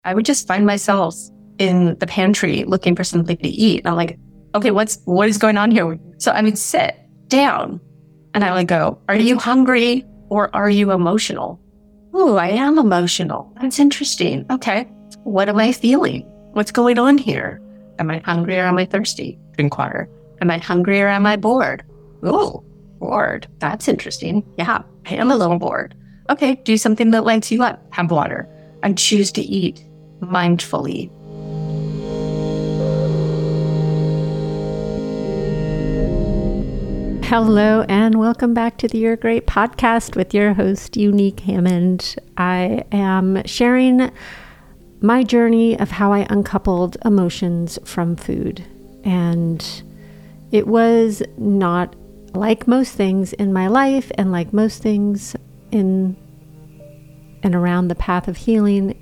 I would just find myself in the pantry looking for something to eat. And I'm like, okay, what is going on here? So I would sit down and I would go, are you hungry or are you emotional? Oh, I am emotional. That's interesting. Okay. What am I feeling? What's going on here? Am I hungry or am I thirsty? Drink water. Am I hungry or am I bored? Oh, bored. That's interesting. Yeah, I am a little bored. Okay, do something that lights you up. Have water. And choose to eat mindfully. Hello and welcome back to the You're Great podcast with your host, Unique Hammond. I am sharing my journey of how I uncoupled emotions from food. And it was not like most things in my life and like most things in and around the path of healing.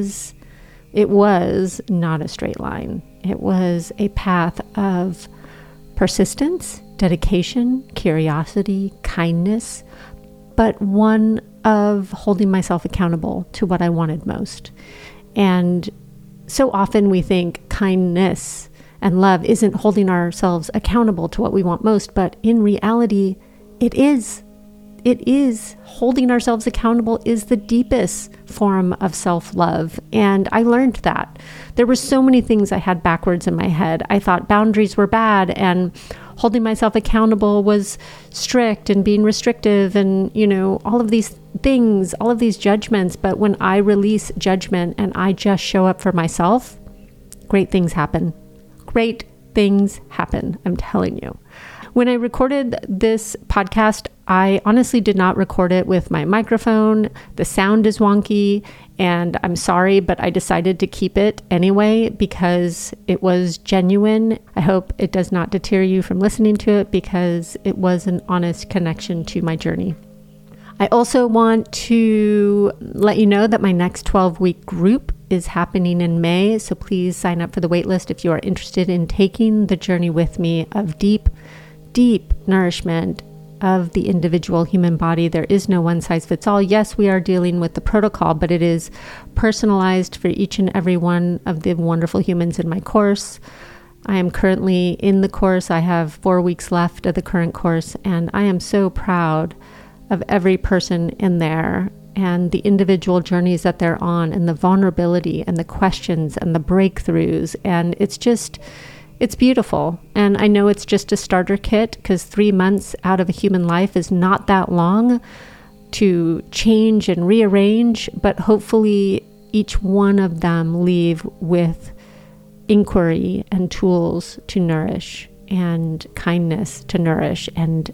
It was not a straight line. It was a path of persistence, dedication, curiosity, kindness, but one of holding myself accountable to what I wanted most. And so often we think kindness and love isn't holding ourselves accountable to what we want most, but in reality, it is. It is. Holding ourselves accountable is the deepest form of self-love. And I learned that. There were so many things I had backwards in my head. I thought boundaries were bad and holding myself accountable was strict and being restrictive and, all of these things, all of these judgments. But when I release judgment and I just show up for myself, great things happen. Great things happen, I'm telling you. When I recorded this podcast, I honestly did not record it with my microphone. The sound is wonky, and I'm sorry, but I decided to keep it anyway because it was genuine. I hope it does not deter you from listening to it because it was an honest connection to my journey. I also want to let you know that my next 12-week group is happening in May, so please sign up for the waitlist if you are interested in taking the journey with me of deep nourishment of the individual human body. There is no one size fits all. Yes, we are dealing with the protocol, but it is personalized for each and every one of the wonderful humans in my course. I am currently in the course. I have 4 weeks left of the current course, and I am so proud of every person in there and the individual journeys that they're on and the vulnerability and the questions and the breakthroughs. And it's beautiful. And I know it's just a starter kit because 3 months out of a human life is not that long to change and rearrange, but hopefully each one of them leave with inquiry and tools to nourish and kindness to nourish and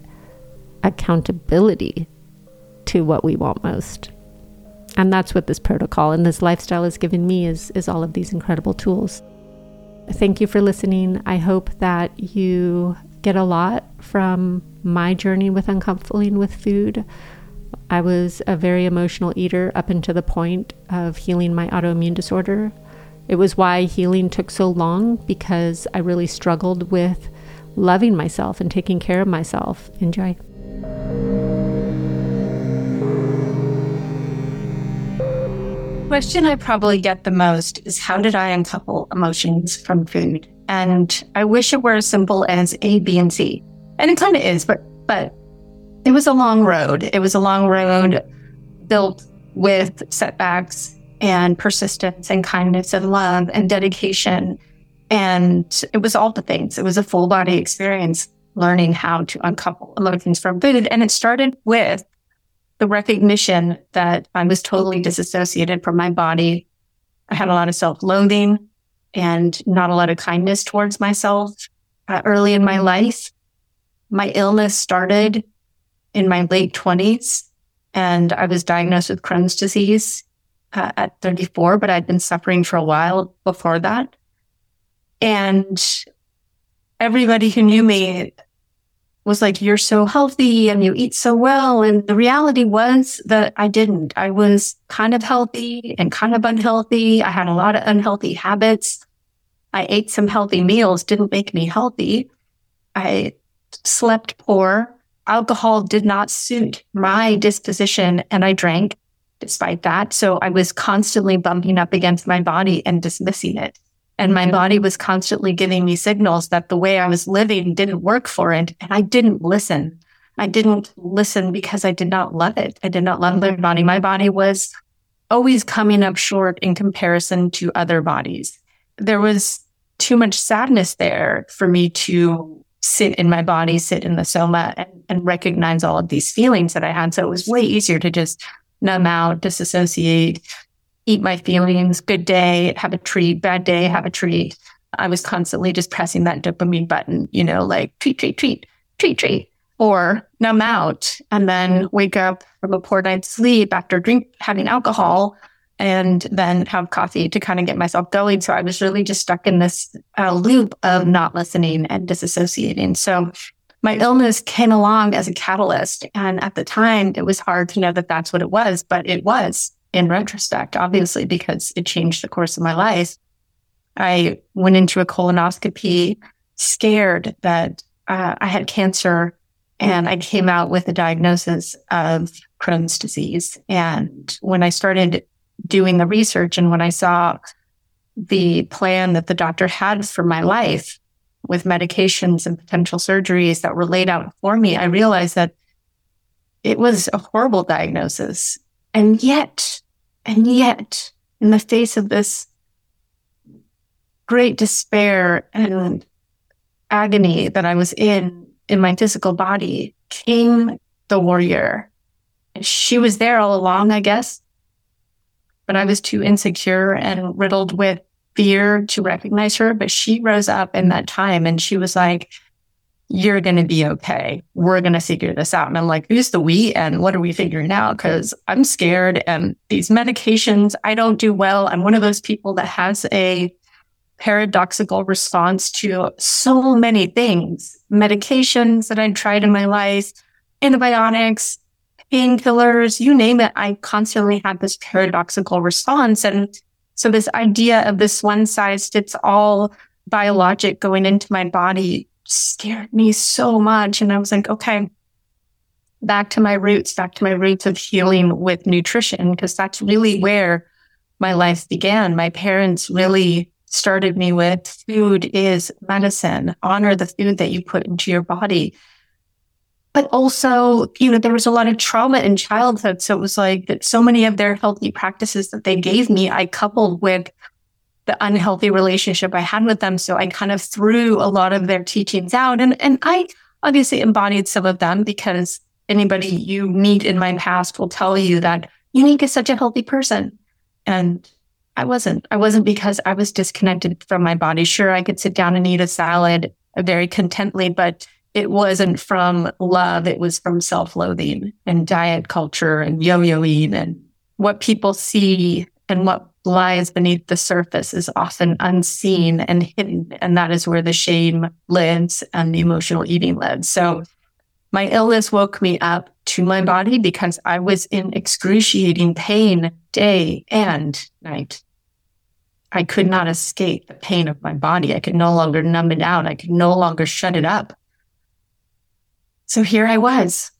accountability to what we want most. And that's what this protocol and this lifestyle has given me is all of these incredible tools. Thank you for listening. I hope that you get a lot from my journey with uncoupling with food. I was a very emotional eater up until the point of healing my autoimmune disorder. It was why healing took so long because I really struggled with loving myself and taking care of myself. Enjoy. Question I probably get the most is how did I uncouple emotions from food? And I wish it were as simple as A, B, and C. And it kind of is, but it was a long road. It was a long road built with setbacks and persistence and kindness and love and dedication. And it was all the things. It was a full body experience learning how to uncouple emotions from food. And it started with the recognition that I was totally disassociated from my body. I had a lot of self-loathing and not a lot of kindness towards myself early in my life. My illness started in my late 20s, and I was diagnosed with Crohn's disease at 34, but I'd been suffering for a while before that. And everybody who knew me was like, you're so healthy and you eat so well. And the reality was that I didn't. I was kind of healthy and kind of unhealthy. I had a lot of unhealthy habits. I ate some healthy meals, didn't make me healthy. I slept poor. Alcohol did not suit my disposition, and I drank. despite that. So I was constantly bumping up against my body and dismissing it. And my body was constantly giving me signals that the way I was living didn't work for it. And I didn't listen. I didn't listen because I did not love it. I did not love my body. My body was always coming up short in comparison to other bodies. There was too much sadness there for me to sit in my body, sit in the soma, and recognize all of these feelings that I had. So it was way easier to just numb out, disassociate, eat my feelings, good day, have a treat, bad day, have a treat. I was constantly just pressing that dopamine button, like treat, or numb out, and then wake up from a poor night's sleep after having alcohol, and then have coffee to kind of get myself going. So I was really just stuck in this loop of not listening and disassociating. So my illness came along as a catalyst. And at the time, it was hard to know that that's what it was, but it was in retrospect, obviously, because it changed the course of my life. I went into a colonoscopy scared that I had cancer, and I came out with a diagnosis of Crohn's disease. And when I started doing the research and when I saw the plan that the doctor had for my life with medications and potential surgeries that were laid out for me, I realized that it was a horrible diagnosis. And yet, in the face of this great despair and agony that I was in my physical body, came the warrior. And she was there all along, I guess, but I was too insecure and riddled with fear to recognize her. But she rose up in that time and she was like, "You're going to be okay. We're going to figure this out." And I'm like, "Who's the we and what are we figuring out? Because I'm scared and these medications, I don't do well. I'm one of those people that has a paradoxical response to so many things. Medications that I tried in my life, antibiotics, painkillers, you name it. I constantly had this paradoxical response. And so this idea of this one size fits all biologic going into my body scared me so much. And I was like, okay, back to my roots of healing with nutrition, because that's really where my life began. My parents really started me with food is medicine. Honor the food that you put into your body. But also, there was a lot of trauma in childhood. So it was like that so many of their healthy practices that they gave me, I coupled with the unhealthy relationship I had with them. So I kind of threw a lot of their teachings out. And I obviously embodied some of them, because anybody you meet in my past will tell you that Unique is such a healthy person. And I wasn't. Because I was disconnected from my body. Sure, I could sit down and eat a salad very contently, but it wasn't from love. It was from self-loathing and diet culture and yo-yoing, and what people see and what lies beneath the surface is often unseen and hidden. And that is where the shame lives and the emotional eating lives. So my illness woke me up to my body because I was in excruciating pain day and night. I could not escape the pain of my body. I could no longer numb it out. I could no longer shut it up. So here I was.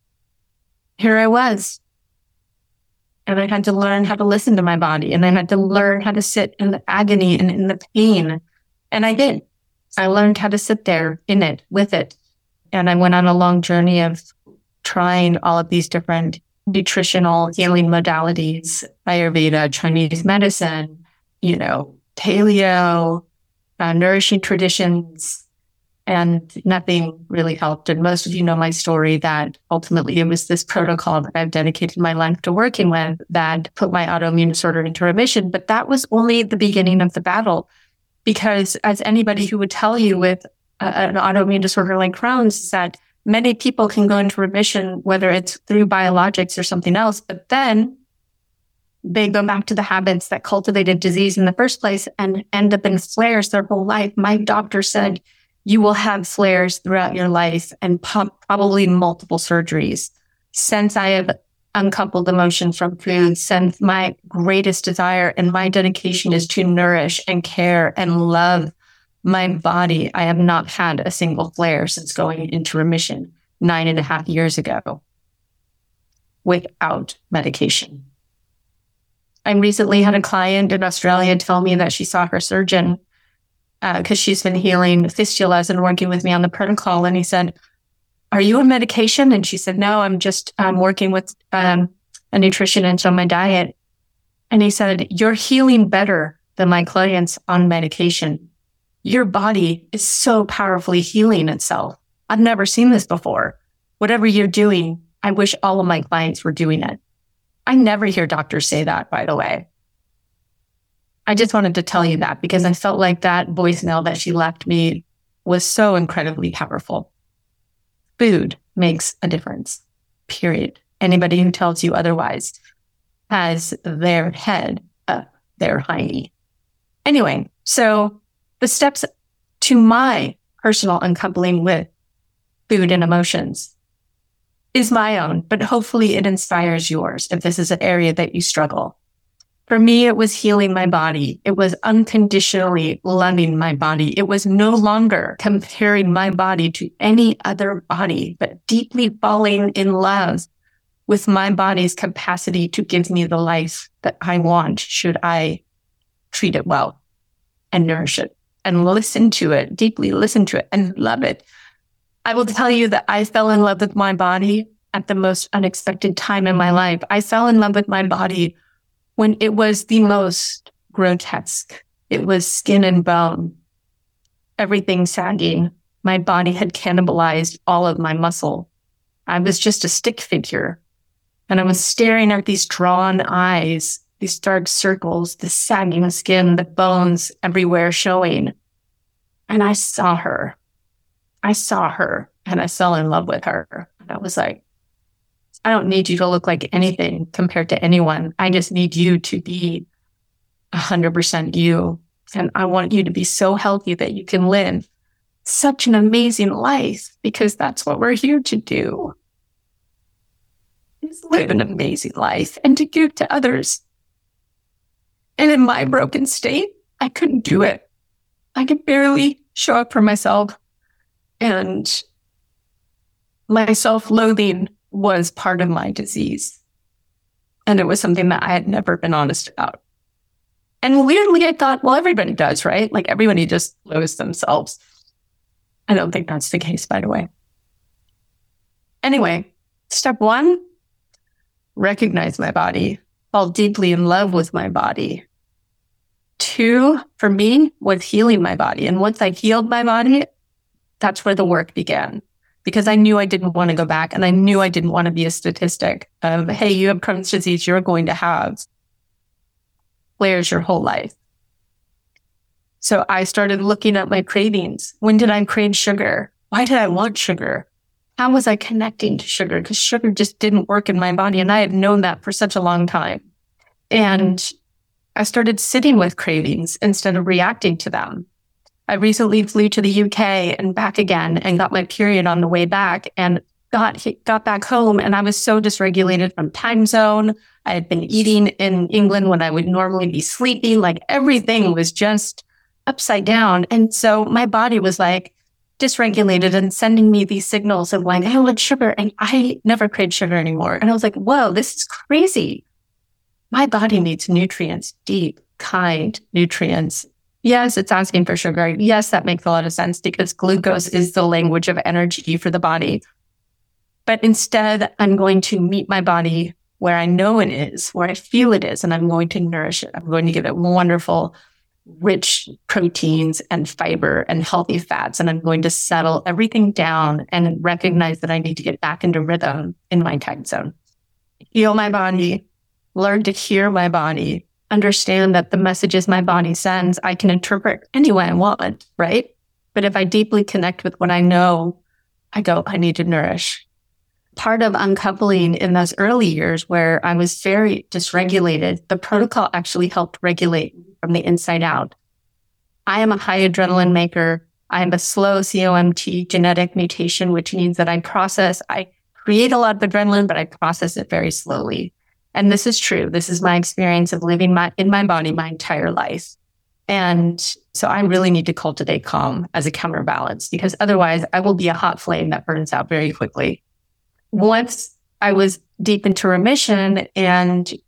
And I had to learn how to listen to my body. And I had to learn how to sit in the agony and in the pain. And I did. I learned how to sit there in it, with it. And I went on a long journey of trying all of these different nutritional healing modalities, Ayurveda, Chinese medicine, paleo, nourishing traditions, and nothing really helped. And most of you know my story, that ultimately it was this protocol that I've dedicated my life to working with that put my autoimmune disorder into remission. But that was only the beginning of the battle, because as anybody who would tell you with an autoimmune disorder like Crohn's, that many people can go into remission, whether it's through biologics or something else, but then they go back to the habits that cultivated disease in the first place and end up in flares their whole life. My doctor said, you will have flares throughout your life and probably multiple surgeries. Since I have uncoupled emotion from food, since my greatest desire and my dedication is to nourish and care and love my body, I have not had a single flare since going into remission 9.5 years ago without medication. I recently had a client in Australia tell me that she saw her surgeon because she's been healing fistulas and working with me on the protocol. And he said, "Are you on medication?" And she said, "No, I'm working with a nutritionist on my diet." And he said, "You're healing better than my clients on medication. Your body is so powerfully healing itself. I've never seen this before. Whatever you're doing, I wish all of my clients were doing it." I never hear doctors say that, by the way. I just wanted to tell you that because I felt like that voicemail that she left me was so incredibly powerful. Food makes a difference, period. Anybody who tells you otherwise has their head up their hiney. Anyway, so the steps to my personal uncoupling with food and emotions is my own, but hopefully it inspires yours if this is an area that you struggle. For me, it was healing my body. It was unconditionally loving my body. It was no longer comparing my body to any other body, but deeply falling in love with my body's capacity to give me the life that I want, should I treat it well and nourish it and listen to it, deeply listen to it and love it. I will tell you that I fell in love with my body at the most unexpected time in my life. I fell in love with my body when it was the most grotesque. It was skin and bone, everything sagging. My body had cannibalized all of my muscle. I was just a stick figure. And I was staring at these drawn eyes, these dark circles, the sagging skin, the bones everywhere showing. And I saw her and I fell in love with her. And I was like, I don't need you to look like anything compared to anyone. I just need you to be 100% you. And I want you to be so healthy that you can live such an amazing life, because that's what we're here to do. Is live an amazing life and to give to others. And in my broken state, I couldn't do it. I could barely show up for myself. And my self-loathing was part of my disease. And it was something that I had never been honest about. And weirdly, I thought, well, everybody does, right? Like everybody just loathes themselves. I don't think that's the case, by the way. Anyway, step 1, recognize my body, fall deeply in love with my body. 2, for me, was healing my body. And once I healed my body, that's where the work began, because I knew I didn't want to go back, and I knew I didn't want to be a statistic of, hey, you have Crohn's disease, you're going to have flares your whole life. So I started looking at my cravings. When did I crave sugar? Why did I want sugar? How was I connecting to sugar? Because sugar just didn't work in my body, and I had known that for such a long time. And I started sitting with cravings instead of reacting to them. I recently flew to the UK and back again and got my period on the way back and got back home, and I was so dysregulated from time zone. I had been eating in England when I would normally be sleeping. Like everything was just upside down. And so my body was like dysregulated and sending me these signals of like, I want sugar. And I never craved sugar anymore. And I was like, whoa, this is crazy. My body needs nutrients, deep, kind nutrients. Yes, it's asking for sugar. Yes, that makes a lot of sense because glucose is the language of energy for the body. But instead, I'm going to meet my body where I know it is, where I feel it is, and I'm going to nourish it. I'm going to give it wonderful, rich proteins and fiber and healthy fats. And I'm going to settle everything down and recognize that I need to get back into rhythm in my time zone. Heal my body, learn to hear my body, understand that the messages my body sends, I can interpret any way I want, right? But if I deeply connect with what I know, I go, I need to nourish. Part of uncoupling in those early years where I was very dysregulated, the protocol actually helped regulate from the inside out. I am a high adrenaline maker. I have a slow COMT genetic mutation, which means that I create a lot of adrenaline, but I process it very slowly. And this is true. This is my experience of living in my body my entire life. And so I really need to cultivate calm as a counterbalance, because otherwise I will be a hot flame that burns out very quickly. Once I was deep into remission and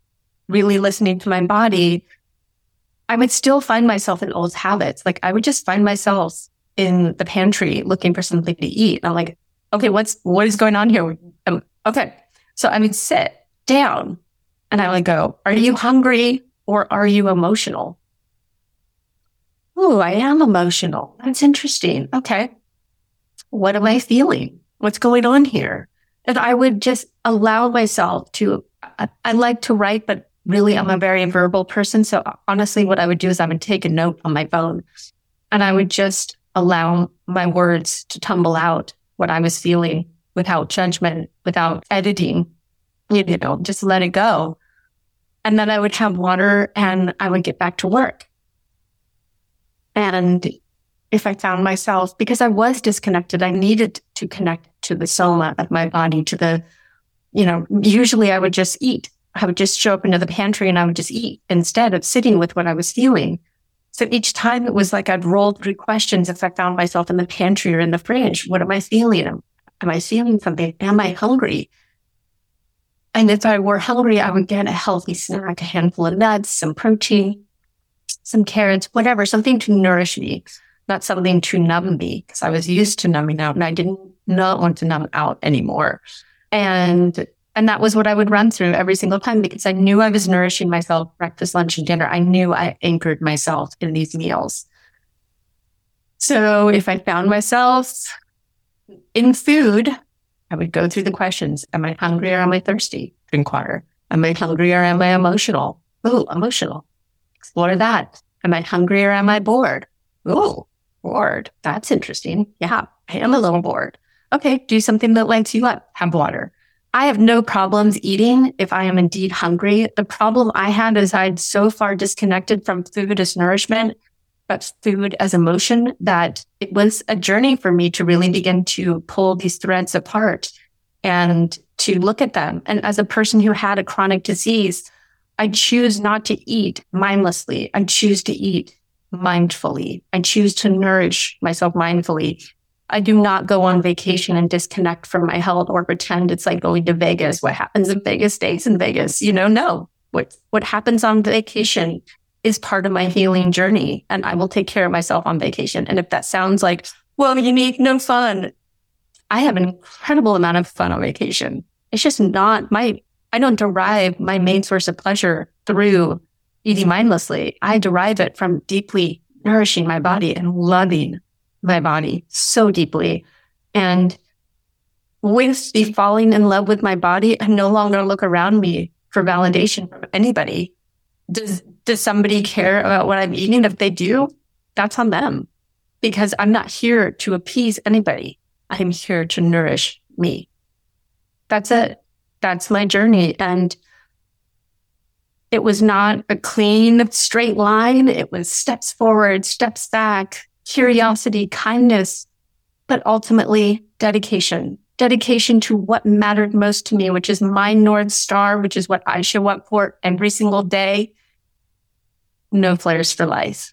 really listening to my body, I would still find myself in old habits. Like I would just find myself in the pantry looking for something to eat. I'm like, okay, what is going on here? Okay. So I would sit down and I would go, are you hungry or are you emotional? Oh, I am emotional. That's interesting. Okay. What am I feeling? What's going on here? And I would just allow myself to, I like to write, but really I'm a very verbal person. So honestly, what I would do is I would take a note on my phone and I would just allow my words to tumble out what I was feeling without judgment, without editing, just let it go. And then I would have water and I would get back to work. And if I found myself, because I was disconnected, I needed to connect to the soma of my body, to the, usually I would just eat. I would just show up into the pantry and I would just eat instead of sitting with what I was feeling. So each time it was like I'd roll through questions if I found myself in the pantry or in the fridge. What am I feeling? Am I feeling something? Am I hungry? And if I were hungry, I would get a healthy snack, a handful of nuts, some protein, some carrots, whatever, something to nourish me, not something to numb me, because I was used to numbing out and I did not want to numb out anymore. And that was what I would run through every single time because I knew I was nourishing myself breakfast, lunch, and dinner. I knew I anchored myself in these meals. So if I found myself in food, I would go through the questions. Am I hungry or am I thirsty? Drink water. Am I hungry or am I emotional? Oh, emotional. Explore that. Am I hungry or am I bored? Oh, bored. That's interesting. Yeah, I am a little bored. Okay, do something that lights you up. Have water. I have no problems eating if I am indeed hungry. The problem I had is I'd so far disconnected from food as nourishment, but food as emotion, that it was a journey for me to really begin to pull these threads apart and to look at them. And as a person who had a chronic disease, I choose not to eat mindlessly. I choose to eat mindfully. I choose to nourish myself mindfully. I do not go on vacation and disconnect from my health or pretend it's like going to Vegas. What happens in Vegas stays in Vegas. No. What happens on vacation is part of my healing journey, and I will take care of myself on vacation. And if that sounds like, well, Unique, no fun, I have an incredible amount of fun on vacation. It's just not I don't derive my main source of pleasure through eating mindlessly. I derive it from deeply nourishing my body and loving my body so deeply. And with the falling in love with my body, I no longer look around me for validation from anybody. Does somebody care about what I'm eating? If they do, that's on them, because I'm not here to appease anybody. I'm here to nourish me. That's it. That's my journey. And it was not a clean, straight line. It was steps forward, steps back, curiosity, kindness, but ultimately dedication to what mattered most to me, which is my North Star, which is what I show up for every single day. No flares for life.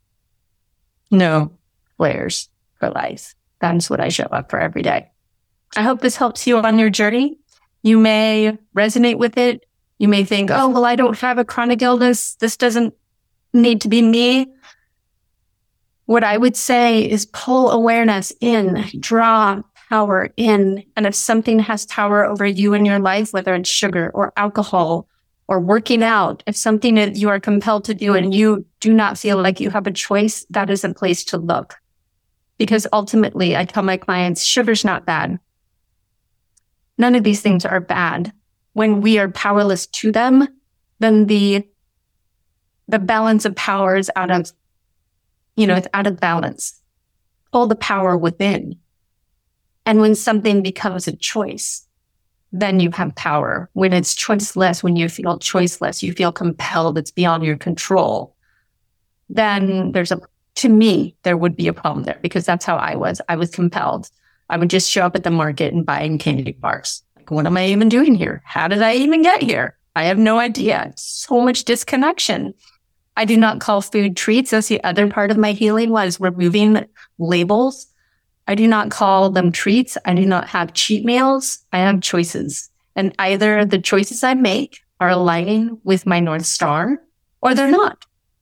No flares for life. That's what I show up for every day. I hope this helps you on your journey. You may resonate with it. You may think, oh, well, I don't have a chronic illness. This doesn't need to be me. What I would say is pull awareness in, draw power in. And if something has power over you in your life, whether it's sugar or alcohol or working out, if something that you are compelled to do and you do not feel like you have a choice, that is a place to look. Because ultimately, I tell my clients, sugar's not bad. None of these things are bad. When we are powerless to them, then the balance of power is out of, it's out of balance. Pull the power within. And when something becomes a choice, then you have power. When it's choiceless, when you feel choiceless, you feel compelled, it's beyond your control, then to me, there would be a problem there, because that's how I was. I was compelled. I would just show up at the market and buy candy bars. Like, what am I even doing here? How did I even get here? I have no idea. So much disconnection. I do not call food treats. That's the other part of my healing, was removing labels. I do not call them treats. I do not have cheat meals. I have choices. And either the choices I make are aligning with my North Star or they're not.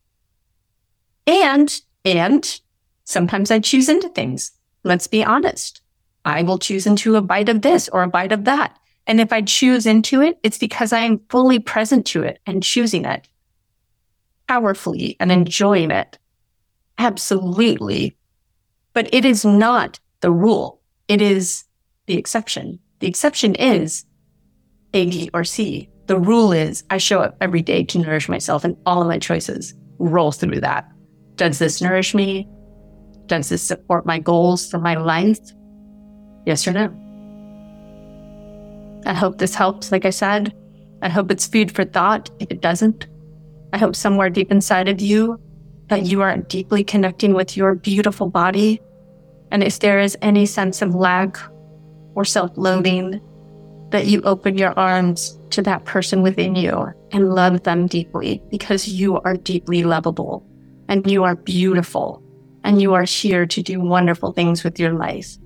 And sometimes I choose into things. Let's be honest. I will choose into a bite of this or a bite of that. And if I choose into it, it's because I am fully present to it and choosing it powerfully and enjoying it. Absolutely. But it is not the rule. It is the exception. The exception is A, B, or C. The rule is I show up every day to nourish myself, and all of my choices roll through that. Does this nourish me? Does this support my goals for my life? Yes or no? I hope this helps. Like I said, I hope it's food for thought. If it doesn't, I hope somewhere deep inside of you that you are deeply connecting with your beautiful body. And if there is any sense of lack or self-loathing, that you open your arms to that person within you and love them deeply, because you are deeply lovable and you are beautiful and you are here to do wonderful things with your life.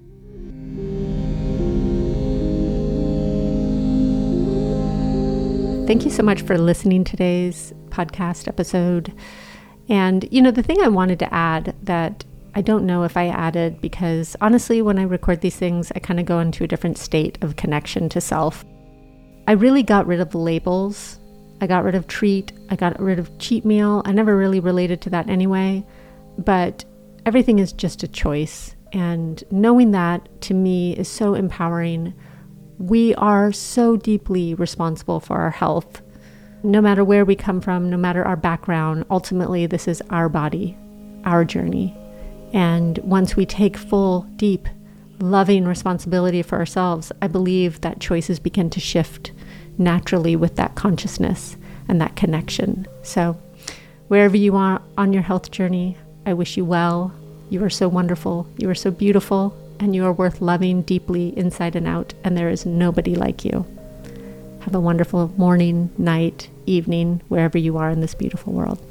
Thank you so much for listening to today's podcast episode. And, the thing I wanted to add that I don't know if I added, because honestly, when I record these things, I kind of go into a different state of connection to self. I really got rid of the labels. I got rid of treat. I got rid of cheat meal. I never really related to that anyway, but everything is just a choice. And knowing that to me is so empowering. We are so deeply responsible for our health. No matter where we come from, no matter our background, ultimately this is our body, our journey. And once we take full, deep, loving responsibility for ourselves, I believe that choices begin to shift naturally with that consciousness and that connection. So wherever you are on your health journey, I wish you well. You are so wonderful. You are so beautiful, and you are worth loving deeply inside and out. And there is nobody like you. Have a wonderful morning, night, evening, wherever you are in this beautiful world.